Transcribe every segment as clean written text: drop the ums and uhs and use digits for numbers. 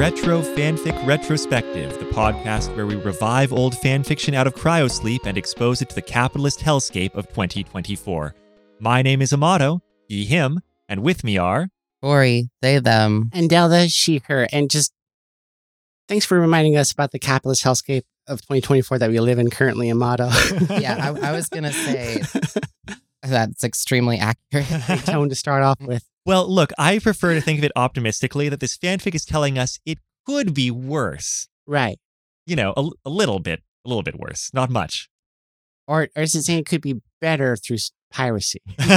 Retro Fanfic Retrospective, the podcast where we revive old fanfiction out of cryosleep and expose it to the capitalist hellscape of 2024. My name is Amato, he, him, and with me are... Ori, they, them. And Delta, she, her. And just thanks for reminding us about the capitalist hellscape of 2024 that we live in currently, Amato. Yeah, I was going to say that's extremely accurate. Great tone to start off with. Well, look, I prefer to think of it optimistically that this fanfic is telling us it could be worse. Right. You know, a little bit worse. Not much. Or is it saying it could be better through piracy?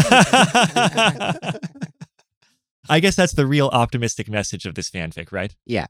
I guess that's the real optimistic message of this fanfic, right? Yeah.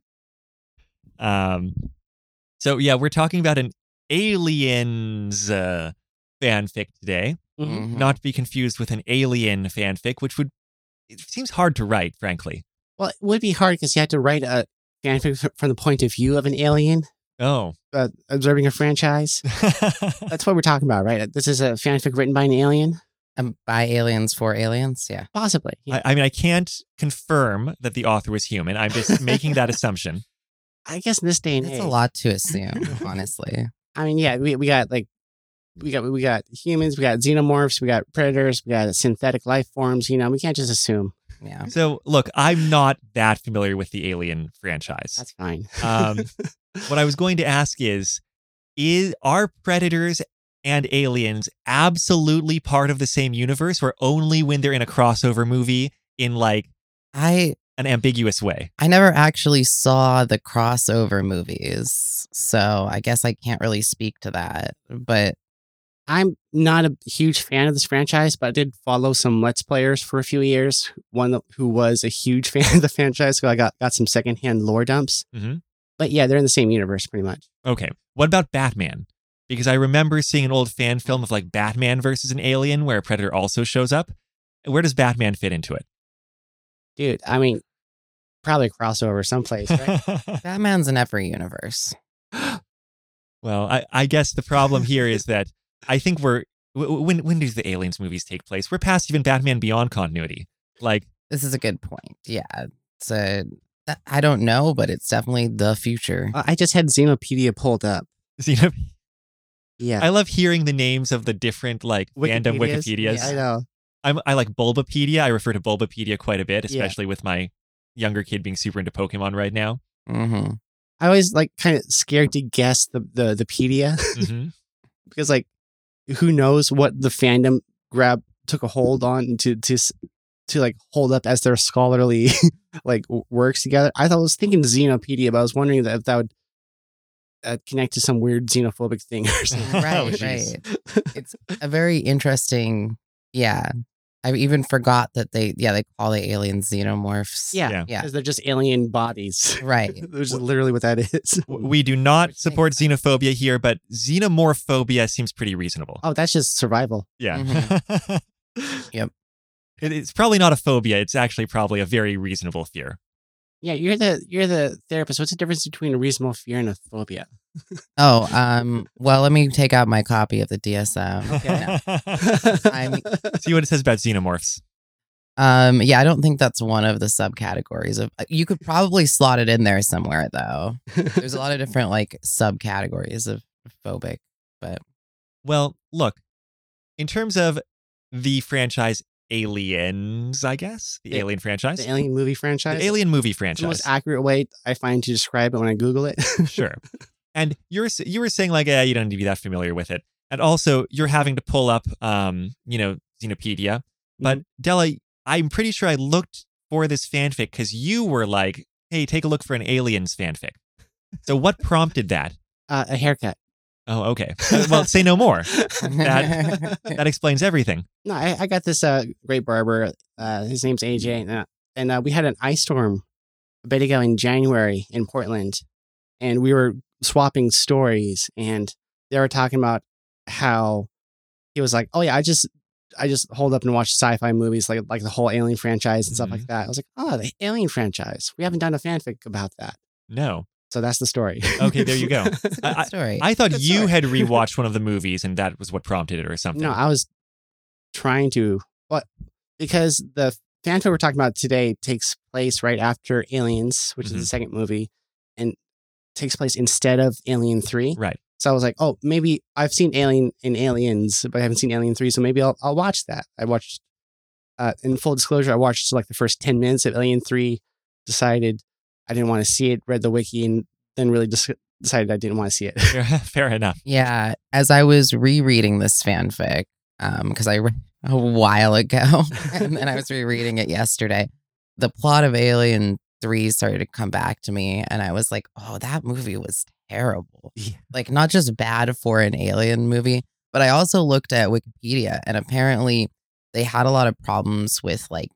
So yeah, we're talking about an Aliens fanfic today. Mm-hmm. Not to be confused with an Alien fanfic, which it seems hard to write, frankly. Well, it would be hard because you had to write a fanfic from the point of view of an alien Oh. observing a franchise. That's what we're talking about, right? This is a fanfic written by an alien? By aliens for aliens, yeah. Possibly. Yeah. I mean, I can't confirm that the author was human. I'm just making that assumption. I guess in this day and age. It's a lot to assume, honestly. I mean, yeah, we got humans, we got xenomorphs, we got predators, we got synthetic life forms. You know, we can't just assume. Yeah. So, look, I'm not that familiar with the Alien franchise. That's fine. What I was going to ask are predators and aliens absolutely part of the same universe, or only when they're in a crossover movie in like an ambiguous way? I never actually saw the crossover movies, so I guess I can't really speak to that. But I'm not a huge fan of this franchise, but I did follow some Let's Players for a few years. One who was a huge fan of the franchise, so I got some secondhand lore dumps. Mm-hmm. But yeah, they're in the same universe pretty much. Okay. What about Batman? Because I remember seeing an old fan film of like Batman versus an alien where a predator also shows up. Where does Batman fit into it? Dude, I mean, probably a crossover someplace, right? Batman's in every universe. Well, I guess the problem here is that I think when do the Aliens movies take place? We're past even Batman Beyond continuity. Like, this is a good point. Yeah. I don't know, but it's definitely the future. I just had Xenopedia pulled up. Yeah. I love hearing the names of the different like fandom Wikipedias. Yeah, I know. I like Bulbapedia. I refer to Bulbapedia quite a bit, especially with my younger kid being super into Pokemon right now. Mm-hmm. I always like kind of scared to guess the pedia Mm-hmm. because like who knows what the fandom took a hold on to like hold up as their scholarly like works together. I was thinking Xenopedia, but I was wondering if that would connect to some weird xenophobic thing or something. Right. It's a very interesting. Yeah. I even forgot that they call the aliens xenomorphs. Yeah. Because they're just alien bodies. Right. Which is literally what that is. We do not support xenophobia here, but xenomorphophobia seems pretty reasonable. Oh, that's just survival. Yeah. Mm-hmm. Yep. It's probably not a phobia. It's actually probably a very reasonable fear. Yeah, you're the therapist. What's the difference between a reasonable fear and a phobia? Oh, well, let me take out my copy of the DSM. Okay. See what it says about xenomorphs. Yeah, I don't think that's one of the subcategories of. You could probably slot it in there somewhere, though. There's a lot of different like subcategories of phobic, but. Well, look, in terms of the franchise Aliens, I guess the Alien franchise, the Alien movie franchise, the Alien movie franchise, the most accurate way I find to describe it when I Google it. Sure. And you were saying like, you don't need to be that familiar with it, and also you're having to pull up, Xenopedia. But Della, I'm pretty sure I looked for this fanfic because you were like, "Hey, take a look for an Aliens fanfic." So what prompted that? A haircut. Oh, okay. Well, say no more. That explains everything. No, I got this great barber. His name's AJ, and we had an ice storm a bit ago in January in Portland, and we were swapping stories, and they were talking about how he was like, "Oh yeah, I just hold up and watch sci-fi movies like the whole Alien franchise and stuff like that." I was like, "Oh, the Alien franchise. We haven't done a fanfic about that." No. So that's the story. Okay, there you go. It's a good story. I thought you had rewatched one of the movies and that was what prompted it or something. No, I was trying to, because the fanfic we're talking about today takes place right after Aliens, which is the second movie. takes place instead of Alien 3. Right. So I was like, oh, maybe I've seen Alien and Aliens, but I haven't seen Alien 3, so maybe I'll watch that. I watched, in full disclosure, I watched like the first 10 minutes of Alien 3, decided I didn't want to see it, read the wiki, and then really decided I didn't want to see it. Fair enough. Yeah, as I was rereading this fanfic, because I read a while ago, and then I was rereading it yesterday, the plot of Alien 3 started to come back to me, and I was like, oh, that movie was terrible. Yeah. Like, not just bad for an Alien movie, but I also looked at Wikipedia, and apparently they had a lot of problems with like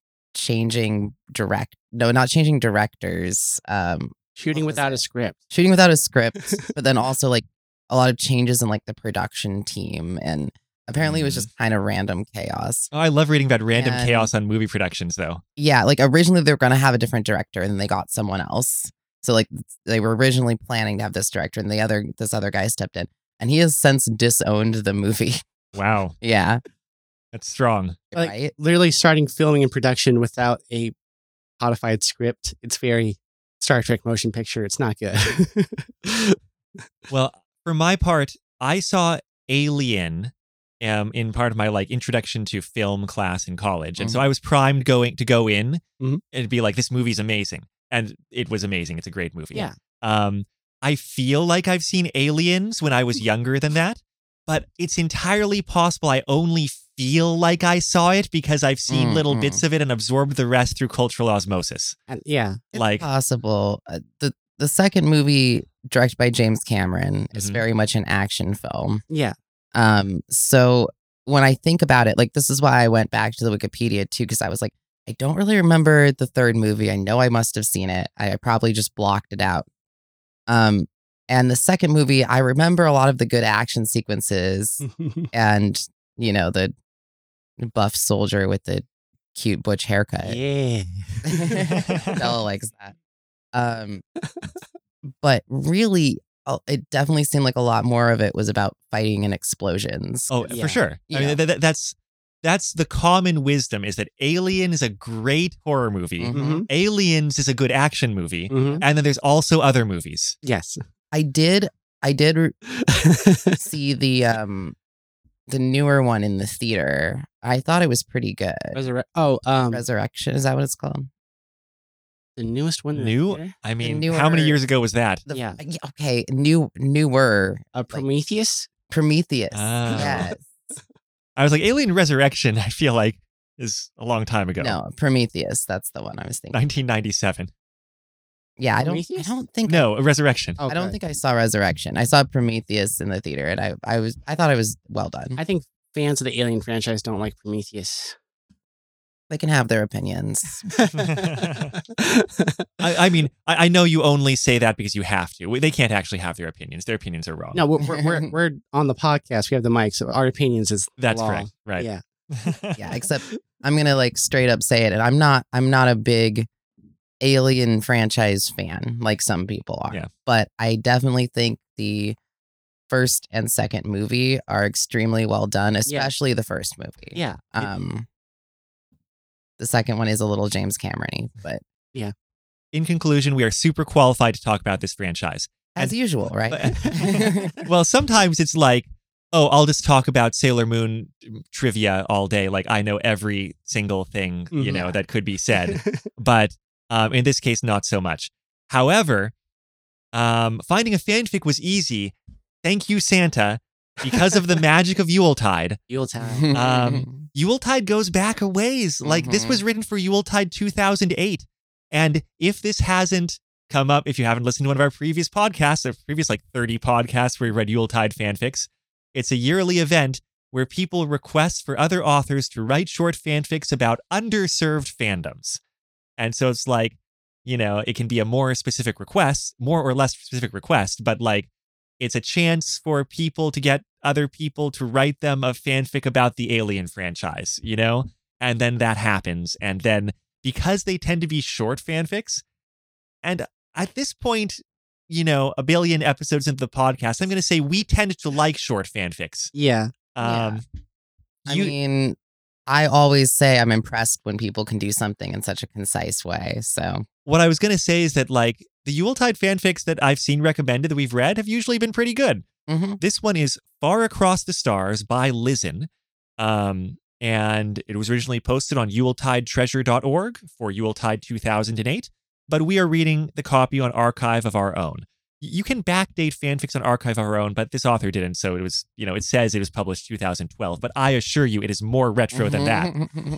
not changing directors, Shooting What was without it? a script. shooting without a script, but then also like a lot of changes in like the production team, and apparently it was just kind of random chaos. Oh, I love reading about random And- chaos on movie productions, though. Yeah, like originally they were going to have a different director, and then they got someone else. So like they were originally planning to have this director, and this other guy stepped in, and he has since disowned the movie. Wow, Yeah, that's strong. Like, right. literally starting filming and production without a codified script. It's very Star Trek motion picture. It's not good. Well, for my part, I saw Alien in part of my like introduction to film class in college, and so I was primed to go in Mhm. and be like, this movie's amazing, and it was amazing. It's a great movie. Yeah. I feel like I've seen Aliens when I was younger than that, but it's entirely possible I only feel like I saw it because I've seen little Mhm. bits of it and absorbed the rest through cultural osmosis. And yeah. It's Like, possible. The second movie, directed by James Cameron, is Mhm. very much an action film. Yeah. So when I think about it, like this is why I went back to the Wikipedia too, because I was like, I don't really remember the third movie. I know I must have seen it. I probably just blocked it out. And the second movie, I remember a lot of the good action sequences and, you know, the buff soldier with the cute butch haircut. Yeah. Bella likes that. But really, it definitely seemed like a lot more of it was about fighting and explosions. oh, Yeah. for sure. I Yeah. mean, that's the common wisdom is that Alien is a great horror movie. Mhm. Mhm. Aliens is a good action movie. Mhm. And then there's also other movies. Yes. I did see the newer one in the theater. I thought it was pretty good. Resurrection, is that what it's called? the newest one. in the New? theater? I mean, newer- how many years ago was that? Yeah. Okay, newer Prometheus. Prometheus. Oh. Yes. I was like, Alien Resurrection, I feel like, is a long time ago. No, Prometheus. That's the one I was thinking. 1997. Yeah, I Prometheus? don't think No, Resurrection. Okay. I don't think I saw Resurrection. I saw Prometheus in the theater, and I thought it was well done. I think fans of the Alien franchise don't like Prometheus. They can have their opinions. I mean, I know you only say that because you have to. They can't actually have their opinions. Their opinions are wrong. No, we're on the podcast. We have the mic, so our opinions is That's law. correct. Right. Yeah. Yeah, except I'm gonna like straight up say it, and I'm not a big Alien franchise fan like some people are. Yeah. But I definitely think the first and second movie are extremely well done, especially the first movie. Yeah. The second one is a little James Cameron-y, but In conclusion, we are super qualified to talk about this franchise. as usual, right? Well, sometimes it's like, oh, I'll just talk about Sailor Moon trivia all day. Like I know every single thing, you know, that could be said. But in this case, not so much. However, finding a fanfic was easy. Thank you, Santa, because of the magic of Yuletide. Yuletide. Yuletide goes back a ways. Like this was written for Yuletide 2008. And if this hasn't come up, if you haven't listened to one of our previous podcasts, or previous like 30 podcasts where we read Yuletide fanfics, it's a yearly event where people request for other authors to write short fanfics about underserved fandoms. And so it's like, you know, it can be a more or less specific request, but like it's a chance for people to get other people to write them a fanfic about the Alien franchise, you know? And then that happens. And then because they tend to be short fanfics, and at this point, you know, a billion episodes into the podcast, I'm going to say we tend to like short fanfics. Yeah. I mean, I always say I'm impressed when people can do something in such a concise way. So what I was going to say is that like the Yuletide fanfics that I've seen recommended that we've read have usually been pretty good. Mm-hmm. This one is Far Across the Stars by Lizen. And it was originally posted on yuletidetreasure.org for Yuletide 2008, but we are reading the copy on Archive of Our Own. You can backdate fanfics on Archive of Our Own, but this author didn't, so it was, it says it was published 2012, but I assure you it is more retro than that.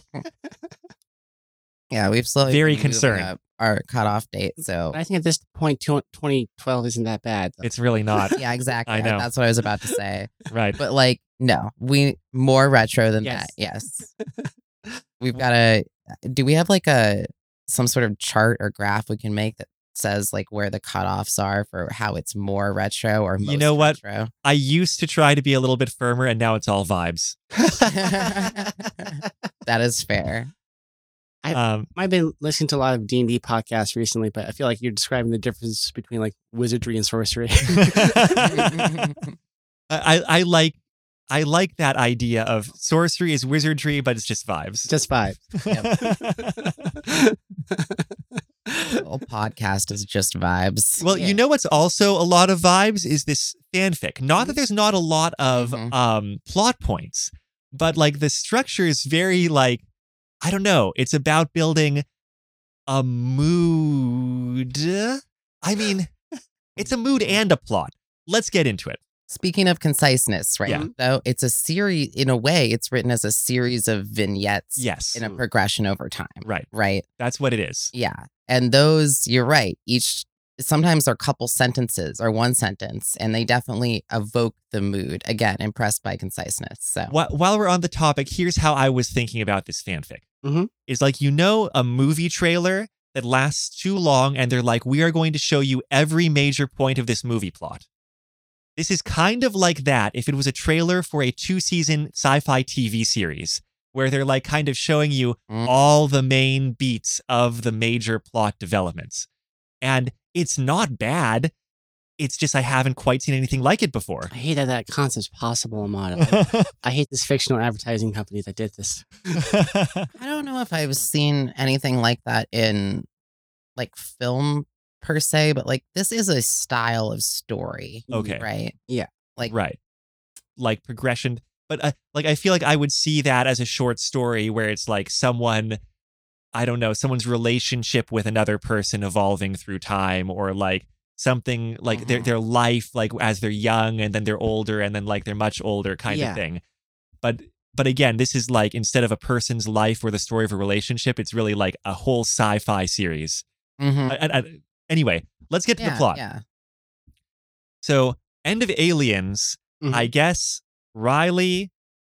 Yeah, we've slowly Very been moving concerned. up our cutoff date. So I think at this point, 2012 isn't that bad. Though. It's really not. yeah, exactly. I know. That's what I was about to say. Right. But like, no, we more retro than Yes. that. Yes. We've got do we have like some sort of chart or graph we can make that says like where the cutoffs are for how it's more retro or most You know what? retro? I used to try to be a little bit firmer, and now it's all vibes. That is fair. I've been listening to a lot of D&D podcasts recently, but I feel like you're describing the difference between like wizardry and sorcery. I like that idea of sorcery is wizardry, but it's just vibes. Just five. The whole podcast is just vibes. Well, Yeah. you know what's also a lot of vibes is this fanfic. Not that there's not a lot of plot points, but like the structure is very like, I don't know. It's about building a mood. I mean, it's a mood and a plot. Let's get into it. Speaking of conciseness, right? Yeah. Though it's a series, in a way, it's written as a series of vignettes Yes. in a progression over time. Right. Right. That's what it is. Yeah. And those, you're right. Sometimes are a couple sentences or one sentence, and they definitely evoke the mood. Again, impressed by conciseness. So While we're on the topic, here's how I was thinking about this fanfic. Mhm. It's like, a movie trailer that lasts too long, and they're like, we are going to show you every major point of this movie plot. This is kind of like that if it was a trailer for a 2-season sci-fi TV series, where they're like kind of showing you all the main beats of the major plot developments. And it's not bad. It's just I haven't quite seen anything like it before. I hate that concept's possible, Amada. I hate this fictional advertising company that did this. I don't know if I've seen anything like that in like film per se, but like this is a style of story. Okay. Right. Yeah. Like Right. Like progression. But like I feel like I would see that as a short story where it's like someone's relationship with another person evolving through time, or like something like their life, like as they're young and then they're older and then like they're much older kind of thing. But again, this is like, instead of a person's life or the story of a relationship, it's really like a whole sci-fi series. Anyway, let's get to the plot. Yeah. So, end of Aliens, Mhm. I guess Riley,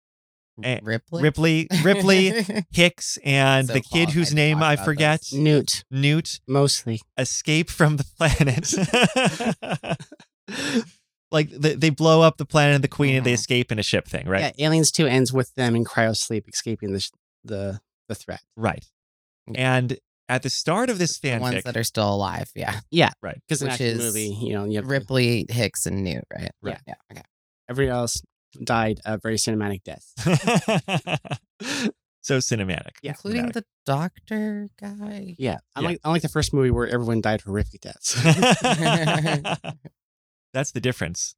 Ripley. Ripley, Hicks, and So the kid qualified whose to name talk I about forget, Newt, Newt, mostly. escape from the planet. Like they blow up the planet and the queen, and they escape in a ship thing, right? Yeah, Aliens 2 ends with them in cryosleep escaping the threat. Right. And at the start of this The ones fanfic, that are still alive. Yeah. right? Because in Which the is movie, you have Ripley, Hicks, and Newt. Right. Right. Yeah. Okay. everyone else died a very cinematic death. So cinematic. Yeah. Including Cinematic. the doctor guy. Yeah, unlike the first movie where everyone died horrific deaths. That's the difference.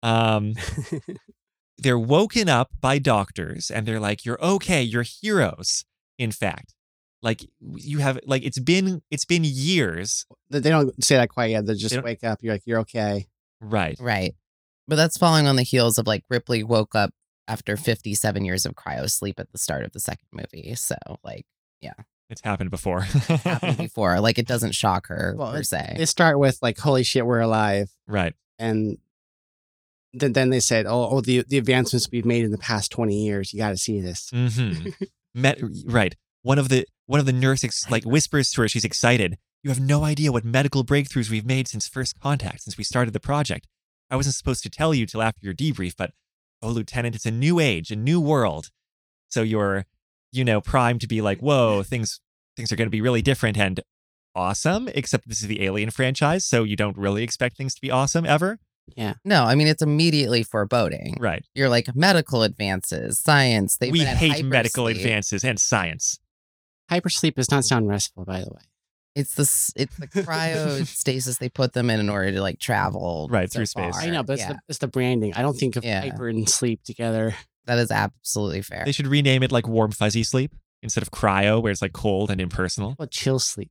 They're woken up by doctors and they're like, you're okay, you're heroes. In fact, like you have, like, it's been years. They don't say that quite yet. They They just don't- wake up. You're like, you're okay. Right. Right. But that's following on the heels of like Ripley woke up after 57 years of cryo sleep at the start of the second movie. So like It's happened before. happened before. Like it doesn't shock her Well, per se. They start with like, holy shit, we're alive. Right. And then they said, the advancements we've made in the past 20 years, you got to see this. Right. One of the nurses like whispers to her, she's excited. You have no idea what medical breakthroughs we've made since first contact, since we started the project. I wasn't supposed to tell you till after your debrief, but Lieutenant, it's a new age, a new world. So you're, primed to be like, whoa, things are going to be really different and awesome, except this is the Alien franchise, so you don't really expect things to be awesome ever. Yeah. No, I mean it's immediately foreboding. Right. You're like medical advances, science. We hate medical advances and science. Hypersleep does not sound restful, by the way. It's the cryostasis they put them in order to like travel Right, so through space. far. I know, but yeah, it's the branding. I don't think of Yeah. hyper and sleep together. that is absolutely fair. They should rename it like warm fuzzy sleep instead of cryo, where it's like cold and impersonal. Well, chill sleep,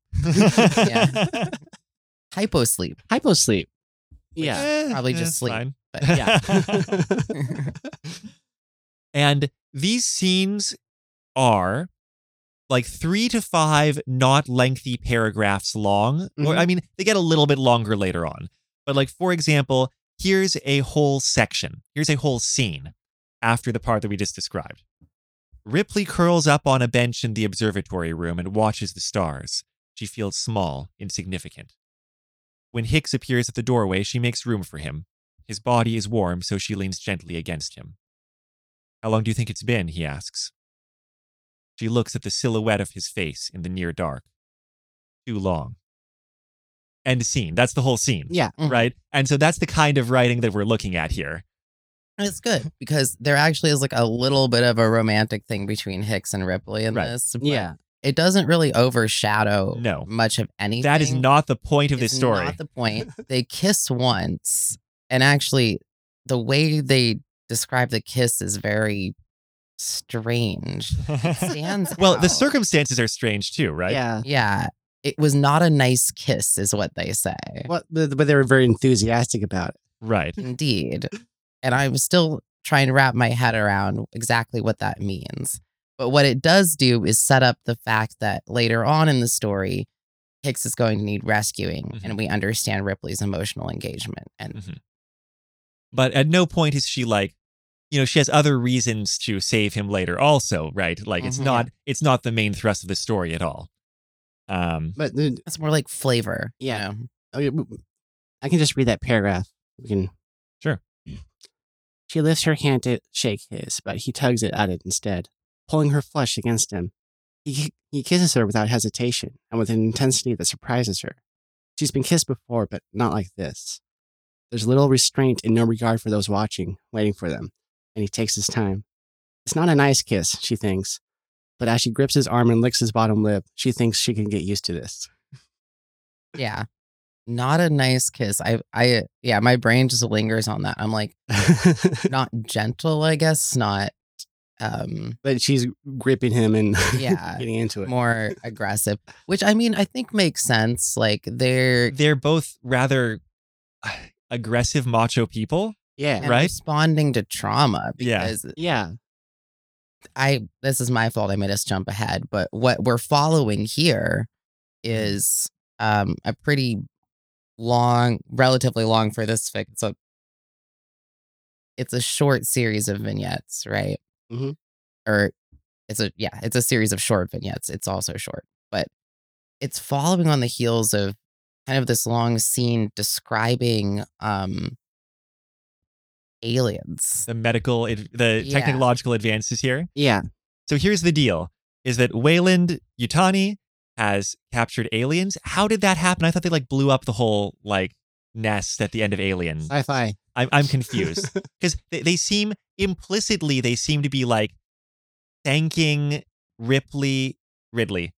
Hyposleep. hypo sleep. Yeah, Probably just it's sleep, fine. but yeah. And these scenes are like 3 to 5 not lengthy paragraphs long. Or Mhm. I mean, they get a little bit longer later on. But like, for example, here's a whole section. Here's a whole scene after the part that we just described. Ripley curls up on a bench in the observatory room and watches the stars. She feels small, insignificant. When Hicks appears at the doorway, she makes room for him. His body is warm, so she leans gently against him. How long do you think it's been? He asks. She looks at the silhouette of his face in the near dark. Too long. End scene. That's the whole scene. Yeah. Mhm. Right? And so that's the kind of writing that we're looking at here. And it's good because there actually is like a little bit of a romantic thing between Hicks and Ripley in Right. this. but Yeah. It doesn't really overshadow No. much of anything. That is not the point of this It's story. not the point. They kiss once, and actually, the way they describe the kiss is very strange. Stands Well, the out. circumstances are strange too, right? Yeah. Yeah, it was not a nice kiss, is what they say. Well, but they were very enthusiastic about it. Right. Indeed, and I'm still trying to wrap my head around exactly what that means. But what it does do is set up the fact that later on in the story, Hicks is going to need rescuing, Mhm. and we understand Ripley's emotional engagement. And Mhm. But at no point is she like, she has other reasons to save him later also, right? Like it's Mhm. not the main thrust of the story at all. But it's more like flavor. you Yeah. know? I can just read that paragraph. We can. Sure. She lifts her hand to shake his, but he tugs it at it instead, pulling her flush against him. He kisses her without hesitation and with an intensity that surprises her. She's been kissed before, but not like this. There's little restraint and no regard for those watching, waiting for them, and he takes his time. It's not a nice kiss, she thinks, but as she grips his arm and licks his bottom lip, she thinks she can get used to this. Yeah. Not a nice kiss. My brain just lingers on that. I'm like, not gentle, I guess, not But she's gripping him and Yeah. getting into it. more aggressive, which I mean, I think makes sense. Like they're They're both rather aggressive macho people. Yeah. and right? responding to trauma Yeah. because Yeah. this is my fault. I made us jump ahead, but what we're following here is a pretty relatively long for this fic. So it's a short series of vignettes, right? Mhm. Or it's a series of short vignettes. It's also short, but it's following on the heels of kind of this long scene describing aliens. The Yeah. technological advances here. Yeah. So here's the deal: is that Wayland Yutani has captured aliens. How did that happen? I thought they like blew up the whole like nest at the end of Alien. Sci-fi. I'm confused because they seem implicitly to be like thanking Ripley. Ripley's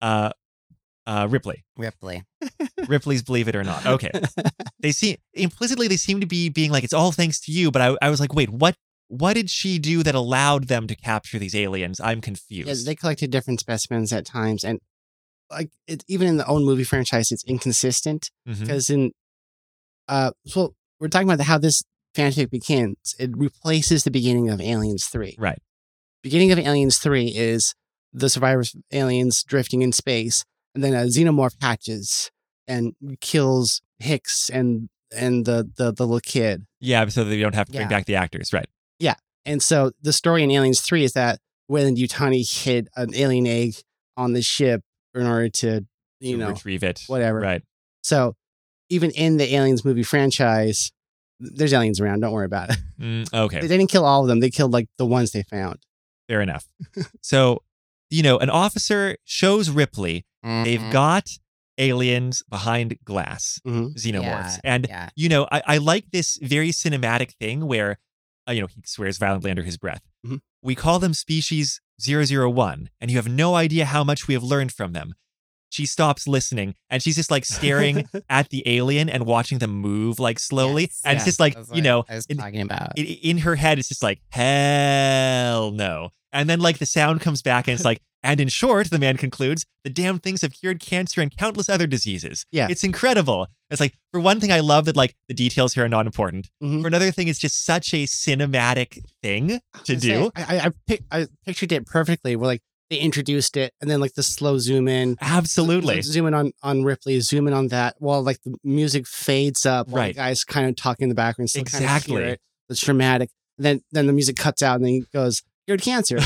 Believe It or Not. Okay, they seem to be being like, it's all thanks to you. But I was like, wait, what did she do that allowed them to capture these aliens? I'm Yeah, confused. they collected different specimens at times, and like even in the own movie franchise, it's inconsistent Mhm. because so we're talking about how this fanfic begins. It replaces the beginning of Aliens 3. Right. Beginning of Aliens 3 is the survivors of aliens drifting in space, and then a xenomorph hatches and kills Hicks and the little kid. Yeah, so they don't have to bring Yeah. back the actors. Right. And so the story in Aliens 3 is that Wayland Yutani hid an alien egg on the ship in order to, To retrieve it. whatever. Right. So even in the Aliens movie franchise, there's aliens around. Don't worry about it. Okay. They didn't kill all of them. They killed like the ones they found. Fair enough. So, an officer shows Ripley they've Mhm. got aliens behind glass, Mhm. xenomorphs. Yeah, And, yeah. I like this very cinematic thing where, he swears violently under his breath. Mhm. We call them species 001, and you have no idea how much we have learned from them. she stops listening and she's just like staring at the alien and watching them move like slowly. Yes, and it's just like, that's you know, I was talking about. in her head, it's just like, hell no. And then like the sound comes back and it's like, and in short, the man concludes, the damn things have cured cancer and countless other diseases. Yeah. It's incredible. It's like, for one thing, I love that like the details here are not important. Mhm. For another thing, it's just such a cinematic thing to do. I pictured it perfectly. Where like they introduced it, and then like the slow zoom in, Absolutely. zoom in on Ripley, zoom in on that, while like the music fades up, while Right. the guy's kind of talking in the background, still kind of Exactly. hear it. It's dramatic. Then the music cuts out, and then he goes, "Cured cancer."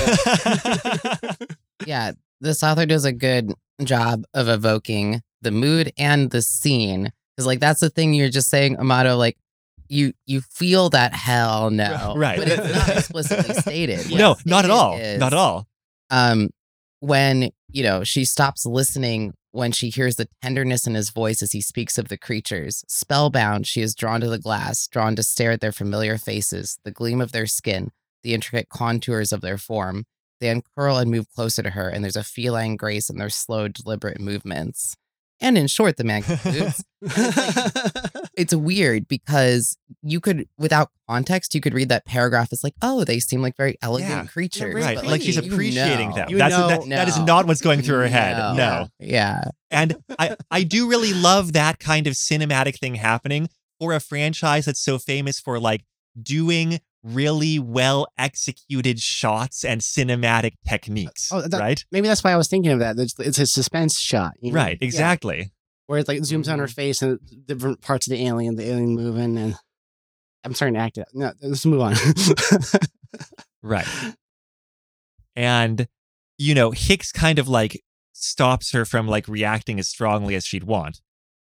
Yeah, this author does a good job of evoking the mood and the scene. Because like that's the thing you're just saying, Amato, like you feel that hell no. Right. But it's not explicitly stated. No, What's not at stated all. is, Not at all. When, you know, she stops listening when she hears the tenderness in his voice as he speaks of the creatures. Spellbound, she is drawn to the glass, drawn to stare at their familiar faces, the gleam of their skin, the intricate contours of their form. They uncurl and move closer to her, and there's a feline grace in their slow, deliberate movements. And in short, the man concludes. It's weird because you could, without context, you could read that paragraph as like, oh, they seem like very elegant Yeah. creatures. Very Right. But, Like she's you appreciating know. them. You That's know- that is No. not what's going through her head. No. Yeah. And I do really love that kind of cinematic thing happening for a franchise that's so famous for like doing really well executed shots and cinematic techniques. Oh, that- right? Maybe that's why I was thinking of that. It's a suspense shot. you know? Right. Yeah. Exactly. Where it like zooms on her face and different parts of the alien moving, and I'm starting to act it. No, let's move on. Right. And, you know, Hicks kind of like stops her from like reacting as strongly as she'd want.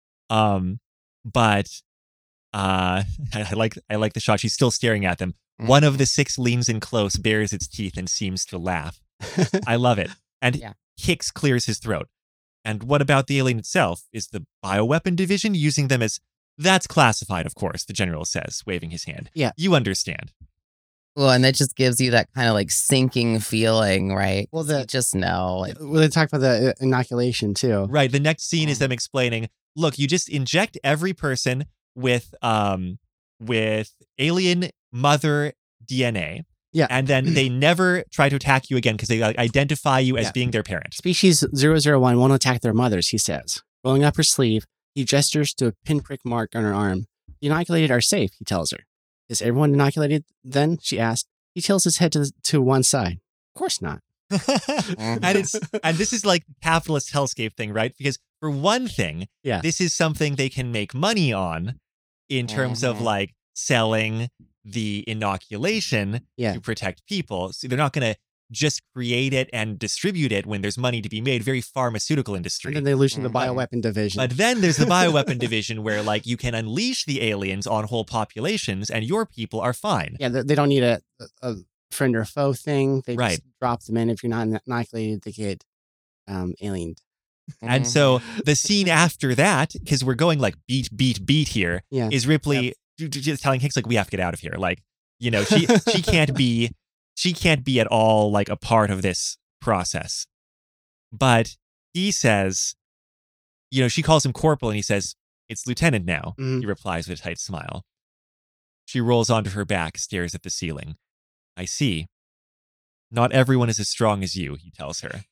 But I like the shot. She's still staring at them. One of the six leans in close, bares its teeth, and seems to laugh. I love it. And Yeah. Hicks clears his throat. And what about the alien itself? Is the bioweapon division using them as... That's classified, of course, the general says, waving his hand. Yeah. You understand. Well, and that just gives you that kind of like sinking feeling, right? Well, You just know. Like, Well, they talk about the inoculation too. Right. The next scene is them explaining, look, you just inject every person with alien mother DNA. Yeah. And then they never try to attack you again because they identify you as Yeah. being their parent. Species 001 won't attack their mothers, he says. Rolling up her sleeve, he gestures to a pinprick mark on her arm. The inoculated are safe, he tells her. Is everyone inoculated then? She asked. He tilts his head to one side. Of course not. and this is like capitalist hellscape thing, right? Because for one thing, Yeah. this is something they can make money on in terms of Mhm. like selling the inoculation Yeah. to protect people. So they're not going to just create it and distribute it when there's money to be made. Very pharmaceutical industry. And then they lose to the Mhm. bioweapon division. But then there's the bioweapon division where like you can unleash the aliens on whole populations and your people are fine. Yeah, they don't need a friend or foe thing. They Right. just drop them in. If you're not inoculated, they get aliened. And so the scene after that, because we're going like beat here, Yeah. is Ripley just telling Hicks like, we have to get out of here. Like, you know, she can't be at all like a part of this process. But he says, you know, she calls him corporal and he says, it's lieutenant now. Mhm. He replies with a tight smile. She rolls onto her back, stares at the ceiling. I see. Not everyone is as strong as you, he tells her.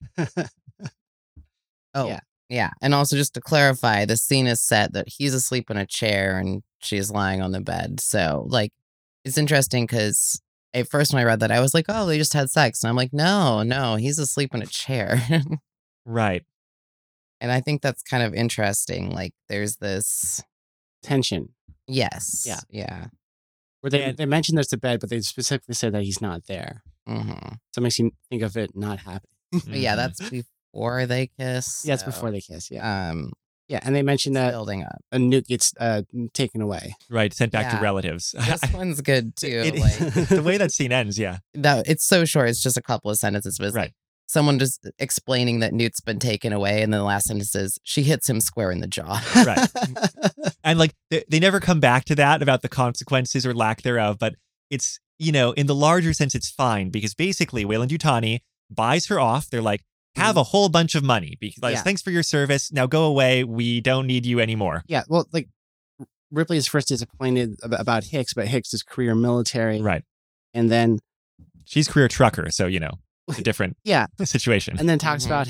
Oh, Yeah. yeah. And also, just to clarify, the scene is set that he's asleep in a chair and she's lying on the bed. So, like, it's interesting because at first when I read that, I was like, oh, they just had sex. And I'm like, no, he's asleep in a chair. Right. And I think that's kind of interesting. Like, there's this, Tension. yes. Yeah. Yeah. Where they, And- they mention there's a bed, but they specifically say that he's not there. hmm So it makes you think of it not happening. Yeah, Mhm. that's before they kiss. Yeah, it's so, before they kiss. Yeah. Yeah, And they mention that building up. a nuke gets taken away. Right. Sent back to Yeah. relatives. This one's good too. It- like, the way that scene ends, yeah. that it's so short. It's just a couple of sentences, but it's Right. like someone just explaining that Newt's been taken away, and then the last sentence is she hits him square in the jaw. Right. And like they never come back to that about the consequences or lack thereof, but it's, you know, in the larger sense, it's fine because basically Wayland Yutani buys her off. They're like, have a whole bunch of money because Yeah. thanks for your service. Now go away. We don't need you anymore. Yeah, well, like Ripley is first disappointed about Hicks, but Hicks is career military, Right. and then She's career trucker, so it's a different yeah, situation. and then talks Mhm. about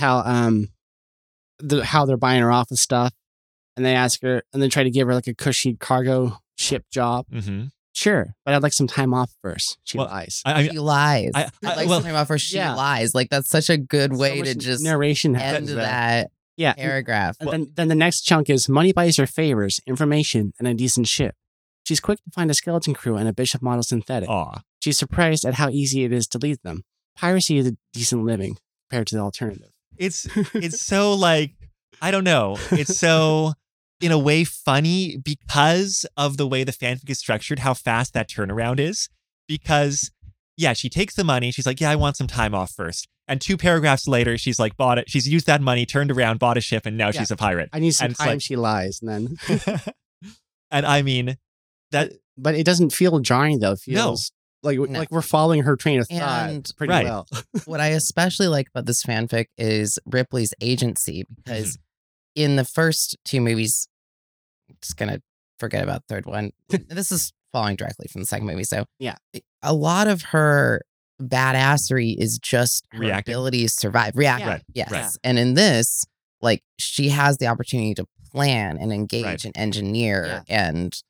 how they're buying her off with stuff, and they ask her, and then try to give her like a cushy cargo ship job. hmm Sure, but I'd like some time off first. She Well, lies. I She lies. I- like well, something about her, she yeah. lies. Like that's such a good So way much to just narration end happens there. that Yeah, paragraph. and then the next chunk is money buys her favors, information, and a decent ship. She's quick to find a skeleton crew and a Bishop model synthetic. aw. She's surprised at how easy it is to lead them. Piracy is a decent living compared to the alternative. It's so like, I don't know. It's so in a way funny because of the way the fanfic is structured, how fast that turnaround is. Because yeah, she takes the money. She's like, yeah, I want some time off first. And 2 paragraphs later, she's like, bought it. She's used that money, turned around, bought a ship, and now Yeah. she's a pirate. I need some And it's time. like- She lies, and then, And I mean, that but it doesn't feel jarring though. It No. feels like No. like we're following her train of thought And- pretty Right. well. What I especially like about this fanfic is Ripley's agency because Mm-hmm. in the first 2 movies, I'm just gonna forget about the third one. This is following directly from the second movie. So Yeah. a lot of her badassery is just her Reacting. ability to survive. React. Right, Yes. right. And in this, like she has the opportunity to plan and engage Right. and engineer Yeah. and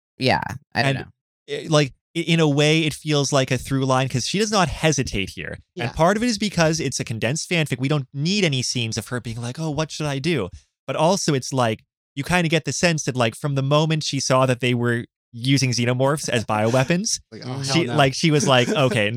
I don't And- know. like in a way it feels like a through line because she does not hesitate here. Yeah. And part of it is because it's a condensed fanfic. We don't need any scenes of her being like, oh, what should I do? But also it's like you kind of get the sense that like from the moment she saw that they were using xenomorphs as bioweapons, Like, oh, hell she no. she was like, okay,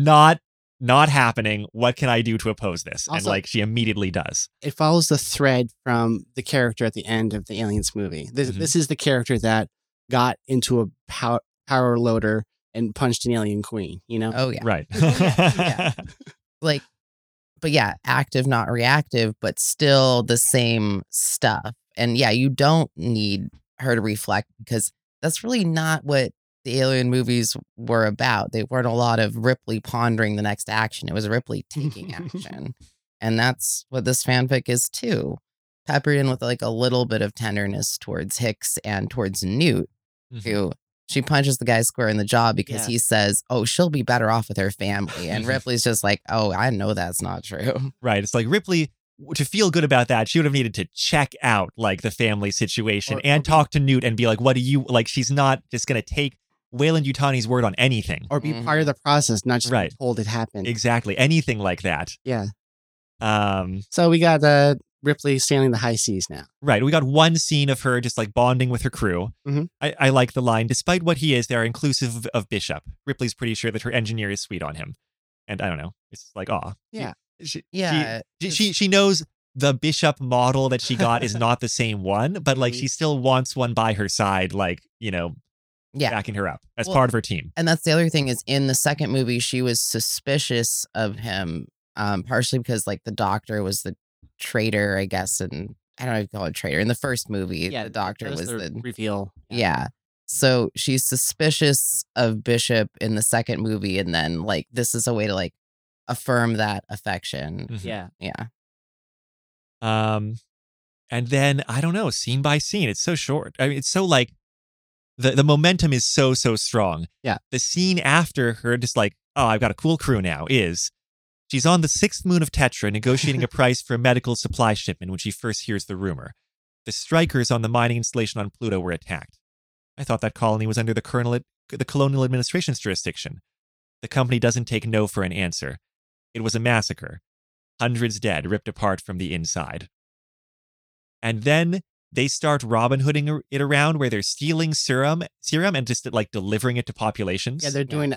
not happening. What can I do to oppose this? And Also- like she immediately does. It follows the thread from the character at the end of the Aliens movie. Mhm. This is the character that got into a power loader and punched an alien queen. You know, Oh yeah. Right. Yeah. Like, but yeah, active, not reactive, but still the same stuff. And yeah, you don't need her to reflect because that's really not what the Alien movies were about. They weren't a lot of Ripley pondering the next action. It was Ripley taking action. And that's what this fanfic is too. Peppered in with like a little bit of tenderness towards Hicks and towards Newt, Mhm. who she punches the guy square in the jaw because Yeah. he says, oh, she'll be better off with her family. And Ripley's just like, oh, I know that's not true. Right. It's like Ripley, to feel good about that, she would have needed to check out like the family situation Or- and or- talk to Newt and be like, what do you like? She's not just going to take Wayland Yutani's word on anything. or be Mhm. part of the process, not just Right. be told it happened. Exactly. Anything like that. Yeah. Um, So we got Ripley sailing the high seas now. right. We got one scene of her just like bonding with her crew. Mhm. I like the line, despite what he is, they are inclusive of Bishop. Ripley's pretty sure that her engineer is sweet on him. And I don't know. It's just like, aw. Yeah. Yeah. She knows the Bishop model that she got is not the same one, but like Mhm. she still wants one by her side, like, Yeah. backing her up as Well- part of her team. And that's the other thing is in the second movie, she was suspicious of him, partially because like the doctor was the traitor, I guess. And I don't know if you call it traitor. In the first movie, the doctor that was the reveal. Yeah. So she's suspicious of Bishop in the second movie. And then like this is a way to like affirm that affection. Mhm. Yeah. Yeah. And then I don't know, scene by scene, it's so short. I mean, it's so like the momentum is so strong. Yeah. The scene after her, just like, oh, I've got a cool crew now, is she's on the 6th moon of Tetra negotiating a price for a medical supply shipment when she first hears the rumor. The strikers on the mining installation on Pluto were attacked. I thought that colony was under the colonial administration's jurisdiction. The company doesn't take no for an answer. It was a massacre. Hundreds dead, ripped apart from the inside. And then they start Robin Hooding it around where they're stealing serum and just like delivering it to populations. Yeah, they're doing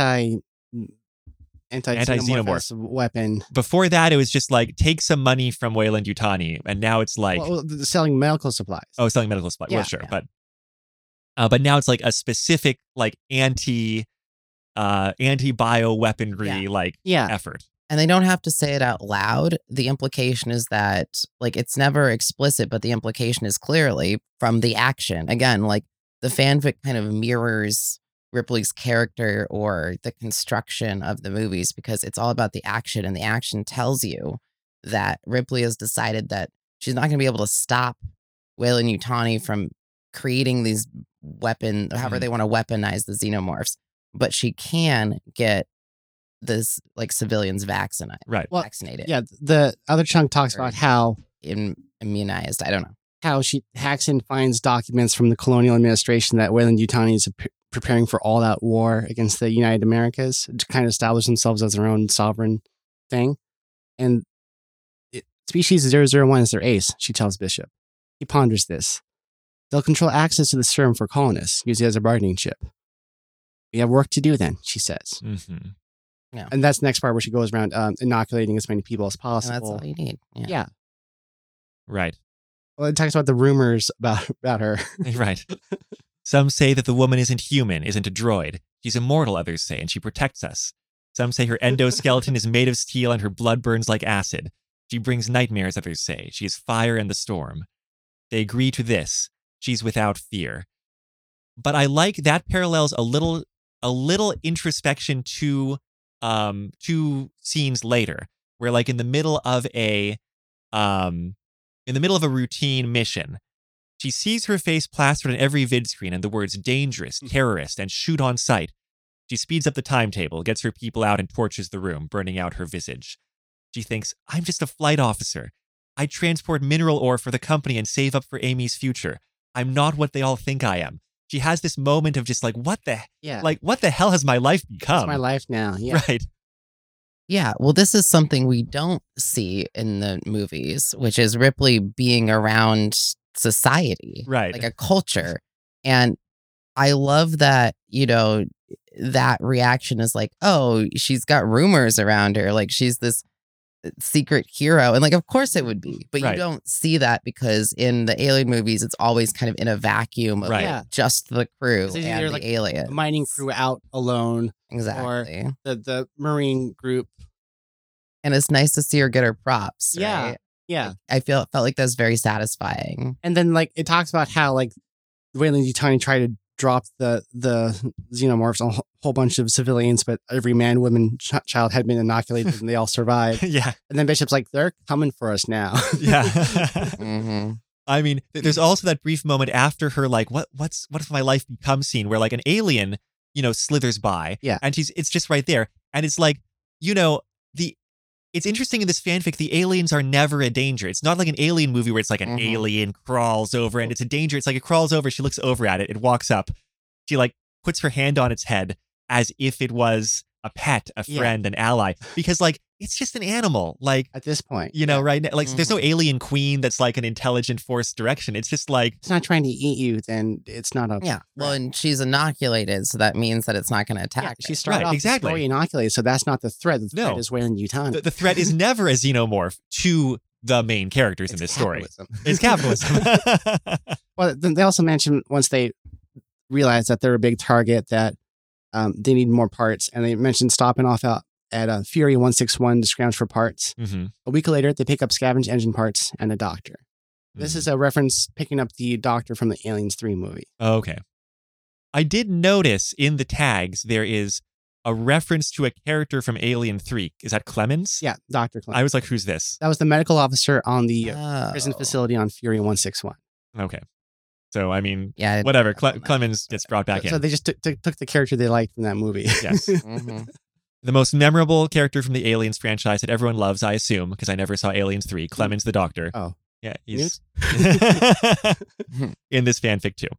anti-xenomorph weapon. Before that, it was just like take some money from Wayland Yutani, and now it's like They're selling medical supplies. selling medical supplies. Yeah, Well, sure, yeah. but now it's like a specific like anti bio weaponry Yeah. effort. And they don't have to say it out loud. The implication is that, like, it's never explicit, but the implication is clearly from the action. Again, like, the fanfic kind of mirrors Ripley's character or the construction of the movies because it's all about the action, and the action tells you that Ripley has decided that she's not going to be able to stop Weyland Yutani from creating these weapons, however they want to weaponize the xenomorphs, but she can get this like civilians vaccinated. Right. Well, vaccinated. Yeah, the other chunk talks Or- about how Immunized. I don't know. she hacks and finds documents from the colonial administration that Weyland Yutani is preparing for all-out war against the United Americas to kind of establish themselves as their own sovereign thing. And species 001 is their ace, she tells Bishop. He ponders this. They'll control access to the serum for colonists, use it as a bargaining chip. We have work to do then, she says. Mm-hmm. Yeah. And that's the next part where she goes around inoculating as many people as And possible. that's all you need. Yeah. Right. Well, it talks about the rumors about her. Right. Some say that the woman isn't human, isn't a droid. She's immortal, others say, and she protects us. Some say her endoskeleton is made of steel and her blood burns like acid. She brings nightmares, others say. She is fire and the storm. They agree to this. She's without fear. But I like that parallels a little introspection to two scenes later, where like in the middle of a routine mission, she sees her face plastered on every vid screen and the words dangerous, terrorist, and shoot on sight. She speeds up the timetable, gets her people out, and torches the room, burning out her visage. She thinks, I'm just a flight officer. I transport mineral ore for the company and save up for Amy's future. I'm not what they all think I am. She has this moment of just like, what the hell has my life become? It's my life now. Yeah. Right. Yeah, well, this is something we don't see in the movies, which is Ripley being around society, Right. like a culture. And I love that, that reaction is like, oh, she's got rumors around her. Like she's this secret hero. And like, of course it would be, but Right. you don't see that because in the alien movies, it's always kind of in a vacuum of Right. Yeah. just the crew It's either and the like alien. Mining crew out alone, Exactly. the Marine group. And it's nice to see her get her props. Yeah. Right? Yeah. I felt like that's very satisfying. And then like it talks about how like Weyland Yutani tried to drop the xenomorphs on a whole bunch of civilians, but every man, woman, child had been inoculated and they all survived. Yeah. And then Bishop's like, they're coming for us now. Yeah. Mm-hmm. I mean, there's also that brief moment after her, like, what if my life becomes scene where like an alien, slithers by. Yeah. And it's just right there. And it's like, it's interesting in this fanfic, the aliens are never a danger. It's not like an alien movie where it's like an alien crawls over and it's a danger. It's like it crawls over, she looks over at it, it walks up. She like puts her hand on its head as if it was a pet, a friend, an ally. Because like, it's just an animal. Like, At this point. right now, like there's no alien queen that's like an intelligent force direction. It's just like, It's not trying to eat you, then it's not a Yeah. Well, threat. and she's inoculated, so that means that it's not going to attack. Yeah, her. she started Right, off exactly. the story inoculated, so that's not the threat. The threat No. is Weyland Yutani. the threat is never a xenomorph to the main characters in this story. It's capitalism. Well, then they also mentioned once they realized that they're a big target that they need more parts, and they mentioned stopping off out at Fury 161 to scrounge for parts. Mm-hmm. A week later, they pick up scavenged engine parts and a doctor. This is a reference picking up the doctor from the Aliens 3 movie. Okay. I did notice in the tags there is a reference to a character from Alien 3. Is that Clemens? Yeah, Dr. Clem. I was like, who's this? That was the medical officer on the Oh. prison facility on Fury 161. Okay. So, I mean, Yeah. whatever. Clemens gets brought back in. So they just took the character they liked from that movie. Yes. Mhm. The most memorable character from the Aliens franchise that everyone loves, I assume, because I never saw Aliens 3, Clemens the Doctor. Oh. Yeah, he's in this fanfic too.